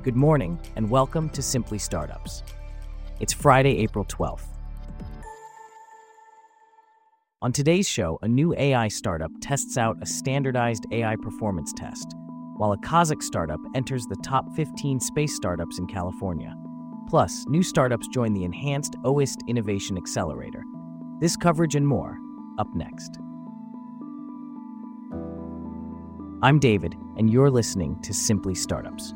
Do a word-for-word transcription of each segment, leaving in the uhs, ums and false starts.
Good morning, and welcome to Simply Startups. It's Friday, April twelfth. On today's show, a new A I startup tests out a standardized A I performance test, while a Kazakh startup enters the top fifteen space startups in California. Plus, new startups join the enhanced OIST Innovation Accelerator. This coverage and more, up next. I'm David, and you're listening to Simply Startups.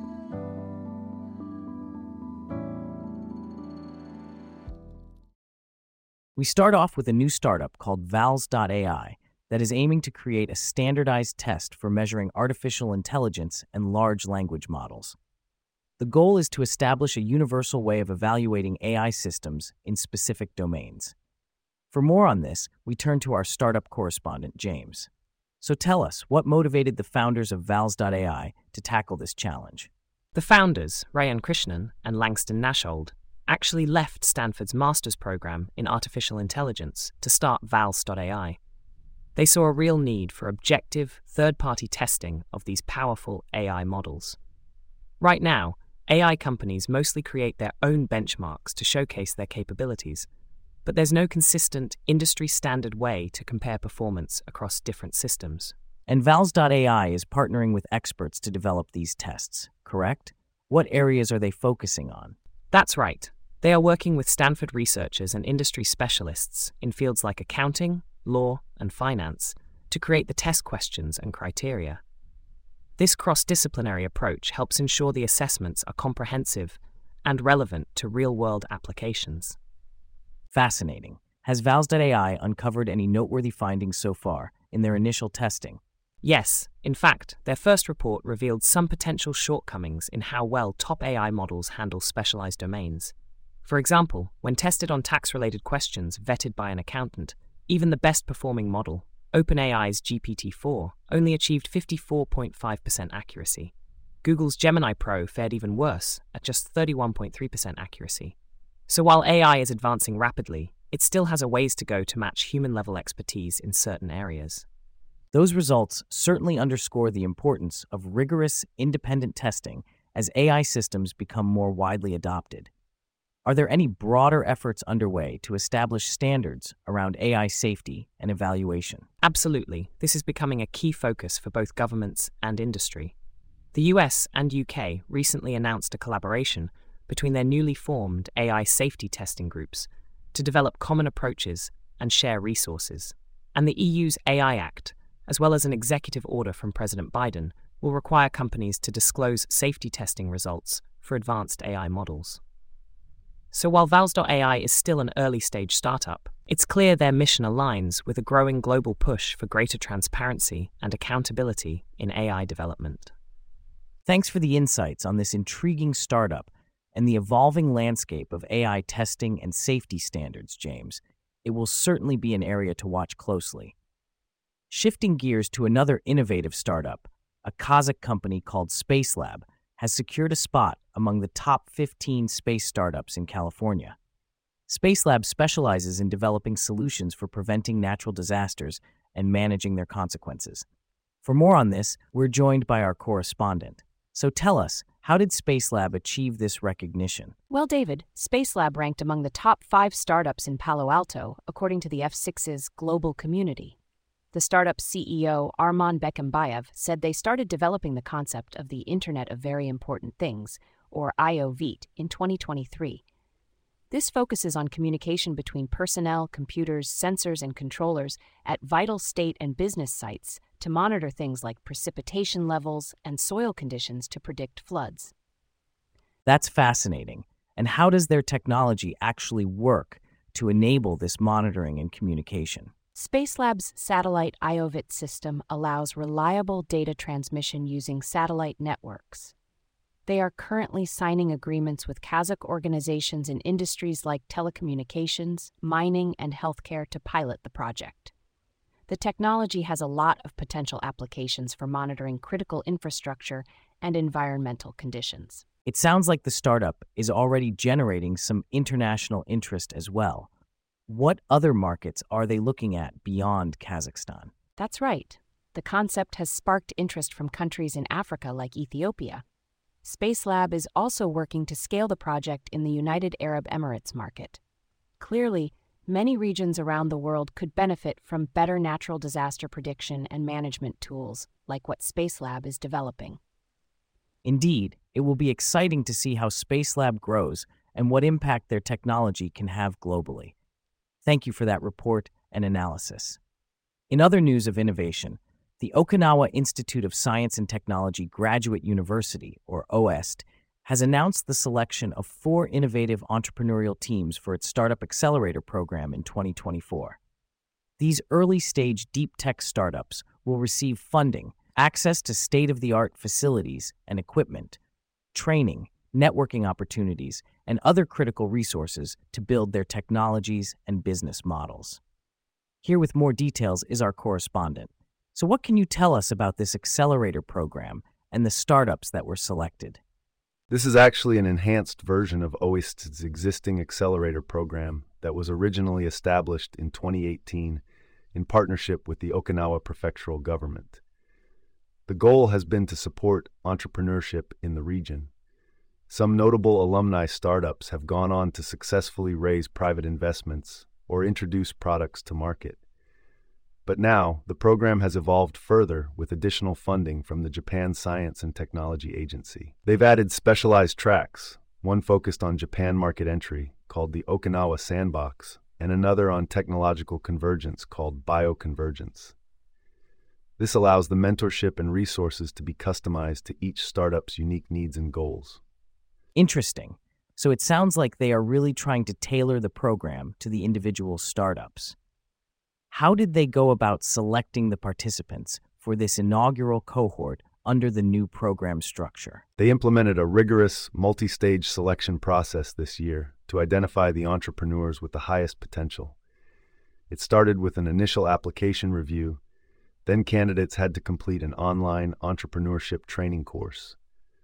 We start off with a new startup called Vals dot A I that is aiming to create a standardized test for measuring artificial intelligence and large language models. The goal is to establish a universal way of evaluating A I systems in specific domains. For more on this, we turn to our startup correspondent, James. So tell us, what motivated the founders of Vals dot A I to tackle this challenge? The founders, Rayan Krishnan and Langston Nashold, actually left Stanford's master's program in artificial intelligence to start Vals dot A I. They saw a real need for objective, third-party testing of these powerful A I models. Right now, A I companies mostly create their own benchmarks to showcase their capabilities, but there's no consistent, industry-standard way to compare performance across different systems. And Vals dot A I is partnering with experts to develop these tests, correct? What areas are they focusing on? That's right. They are working with Stanford researchers and industry specialists in fields like accounting, law, and finance to create the test questions and criteria. This cross-disciplinary approach helps ensure the assessments are comprehensive and relevant to real-world applications. Fascinating. Has Vals dot A I uncovered any noteworthy findings so far in their initial testing? Yes, in fact, their first report revealed some potential shortcomings in how well top A I models handle specialized domains. For example, when tested on tax-related questions vetted by an accountant, even the best-performing model, OpenAI's G P T four, only achieved fifty-four point five percent accuracy. Google's Gemini Pro fared even worse, at just thirty-one point three percent accuracy. So while A I is advancing rapidly, it still has a ways to go to match human-level expertise in certain areas. Those results certainly underscore the importance of rigorous, independent testing as A I systems become more widely adopted. Are there any broader efforts underway to establish standards around A I safety and evaluation? Absolutely. This is becoming a key focus for both governments and industry. The U S and U K recently announced a collaboration between their newly formed A I safety testing groups to develop common approaches and share resources. And the E U's A I Act, as well as an executive order from President Biden, will require companies to disclose safety testing results for advanced A I models. So while Vals dot A I is still an early-stage startup, it's clear their mission aligns with a growing global push for greater transparency and accountability in A I development. Thanks for the insights on this intriguing startup and the evolving landscape of A I testing and safety standards, James. It will certainly be an area to watch closely. Shifting gears to another innovative startup, a Kazakh company called Spacelab has secured a spot among the top fifteen space startups in California. Spacelab specializes in developing solutions for preventing natural disasters and managing their consequences. For more on this, we're joined by our correspondent. So tell us, how did Spacelab achieve this recognition? Well, David, Spacelab ranked among the top five startups in Palo Alto, according to the F six's global community. The startup's C E O, Arman Bekimbayev, said they started developing the concept of the Internet of Very Important Things, or I O V T, in twenty twenty-three. This focuses on communication between personnel, computers, sensors, and controllers at vital state and business sites to monitor things like precipitation levels and soil conditions to predict floods. That's fascinating. And how does their technology actually work to enable this monitoring and communication? Spacelab's satellite I O V T system allows reliable data transmission using satellite networks. They are currently signing agreements with Kazakh organizations in industries like telecommunications, mining, and healthcare to pilot the project. The technology has a lot of potential applications for monitoring critical infrastructure and environmental conditions. It sounds like the startup is already generating some international interest as well. What other markets are they looking at beyond Kazakhstan? That's right. The concept has sparked interest from countries in Africa like Ethiopia. Spacelab is also working to scale the project in the United Arab Emirates market. Clearly, many regions around the world could benefit from better natural disaster prediction and management tools like what Spacelab is developing. Indeed, it will be exciting to see how Spacelab grows and what impact their technology can have globally. Thank you for that report and analysis. In other news of innovation, the Okinawa Institute of Science and Technology Graduate University, or O I S T, has announced the selection of four innovative entrepreneurial teams for its Startup Accelerator program in twenty twenty-four. These early-stage deep tech startups will receive funding, access to state-of-the-art facilities and equipment, training, networking opportunities, and other critical resources to build their technologies and business models. Here with more details is our correspondent. So what can you tell us about this accelerator program and the startups that were selected? This is actually an enhanced version of O I S T's existing accelerator program that was originally established in twenty eighteen in partnership with the Okinawa prefectural government. The goal has been to support entrepreneurship in the region. Some notable alumni startups have gone on to successfully raise private investments or introduce products to market. But now, the program has evolved further with additional funding from the Japan Science and Technology Agency. They've added specialized tracks, one focused on Japan market entry, called the Okinawa Sandbox, and another on technological convergence called Bioconvergence. This allows the mentorship and resources to be customized to each startup's unique needs and goals. Interesting. So it sounds like they are really trying to tailor the program to the individual startups. How did they go about selecting the participants for this inaugural cohort under the new program structure? They implemented a rigorous, multi-stage selection process this year to identify the entrepreneurs with the highest potential. It started with an initial application review, then candidates had to complete an online entrepreneurship training course.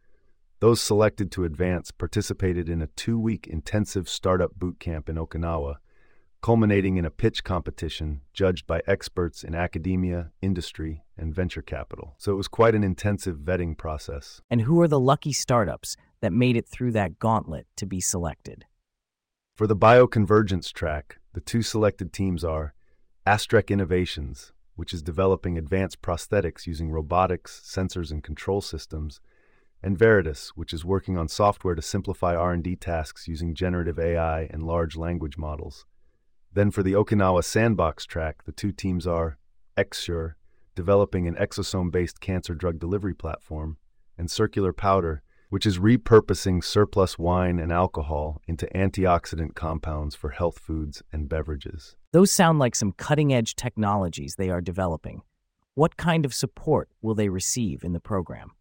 Those selected to advance participated in a two-week intensive startup boot camp in Okinawa, culminating in a pitch competition judged by experts in academia, industry, and venture capital. So it was quite an intensive vetting process. And who are the lucky startups that made it through that gauntlet to be selected? For the Bioconvergence track, the two selected teams are Astrec Innovations, which is developing advanced prosthetics using robotics, sensors, and control systems, and Veritas, which is working on software to simplify R and D tasks using generative A I and large language models. Then for the Okinawa Sandbox track, the two teams are Exsure, developing an exosome-based cancer drug delivery platform, and Circular Powder, which is repurposing surplus wine and alcohol into antioxidant compounds for health foods and beverages. Those sound like some cutting-edge technologies they are developing. What kind of support will they receive in the program?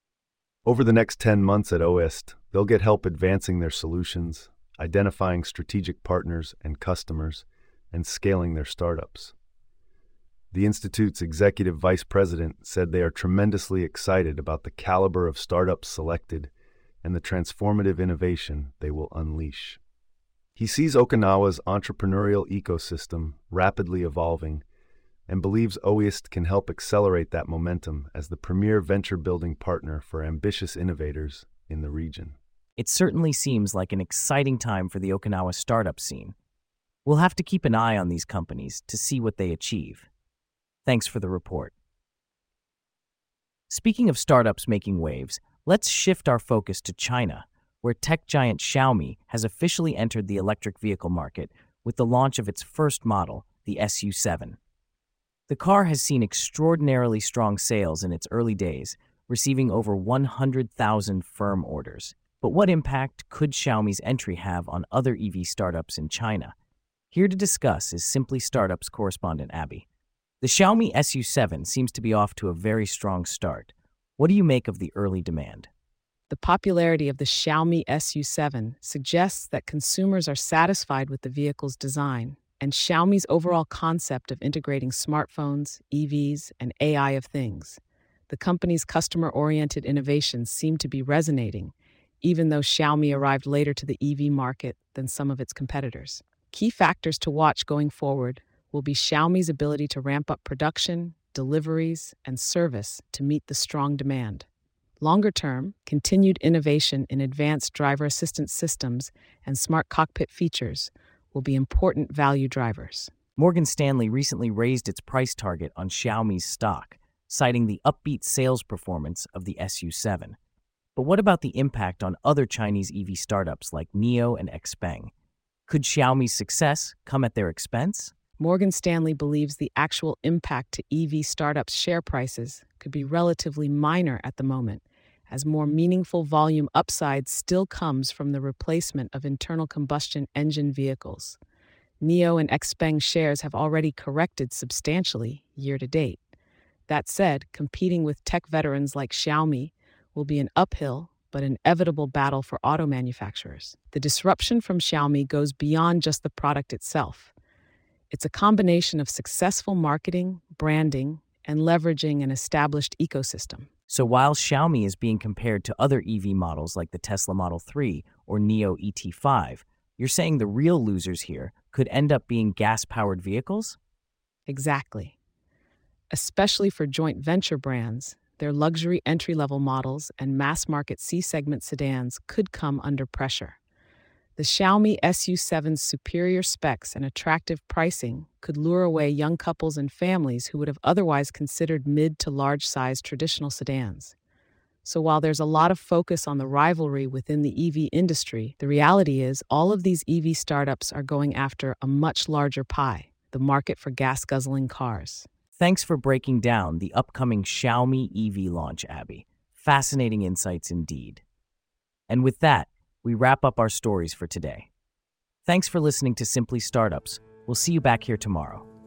Over the next ten months at O I S T, they'll get help advancing their solutions, identifying strategic partners and customers, and scaling their startups. The Institute's executive vice president said they are tremendously excited about the caliber of startups selected and the transformative innovation they will unleash. He sees Okinawa's entrepreneurial ecosystem rapidly evolving and believes O I S T can help accelerate that momentum as the premier venture-building partner for ambitious innovators in the region. It certainly seems like an exciting time for the Okinawa startup scene. We'll have to keep an eye on these companies to see what they achieve. Thanks for the report. Speaking of startups making waves, let's shift our focus to China, where tech giant Xiaomi has officially entered the electric vehicle market with the launch of its first model, the S U seven. The car has seen extraordinarily strong sales in its early days, receiving over one hundred thousand firm orders. But what impact could Xiaomi's entry have on other E V startups in China? Here to discuss is Simply Startups correspondent Abby. The Xiaomi S U seven seems to be off to a very strong start. What do you make of the early demand? The popularity of the Xiaomi S U seven suggests that consumers are satisfied with the vehicle's design and Xiaomi's overall concept of integrating smartphones, E Vs, and A I of things. The company's customer-oriented innovations seem to be resonating, even though Xiaomi arrived later to the E V market than some of its competitors. Key factors to watch going forward will be Xiaomi's ability to ramp up production, deliveries, and service to meet the strong demand. Longer term, continued innovation in advanced driver assistance systems and smart cockpit features will be important value drivers. Morgan Stanley recently raised its price target on Xiaomi's stock, citing the upbeat sales performance of the S U seven. But what about the impact on other Chinese E V startups like NIO and XPeng? Could Xiaomi's success come at their expense? Morgan Stanley believes the actual impact to E V startups' share prices could be relatively minor at the moment, as more meaningful volume upside still comes from the replacement of internal combustion engine vehicles. NIO and XPeng shares have already corrected substantially year to date. That said, competing with tech veterans like Xiaomi will be an uphill but inevitable battle for auto manufacturers. The disruption from Xiaomi goes beyond just the product itself. It's a combination of successful marketing, branding, and leveraging an established ecosystem. So while Xiaomi is being compared to other E V models like the Tesla Model three or NIO E T five, you're saying the real losers here could end up being gas-powered vehicles? Exactly. Especially for joint venture brands, their luxury entry-level models and mass-market C-segment sedans could come under pressure. The Xiaomi S U seven's superior specs and attractive pricing could lure away young couples and families who would have otherwise considered mid to large-sized traditional sedans. So while there's a lot of focus on the rivalry within the E V industry, the reality is all of these E V startups are going after a much larger pie, the market for gas-guzzling cars. Thanks for breaking down the upcoming Xiaomi E V launch, Abby. Fascinating insights indeed. And with that, we wrap up our stories for today. Thanks for listening to Simply Startups. We'll see you back here tomorrow.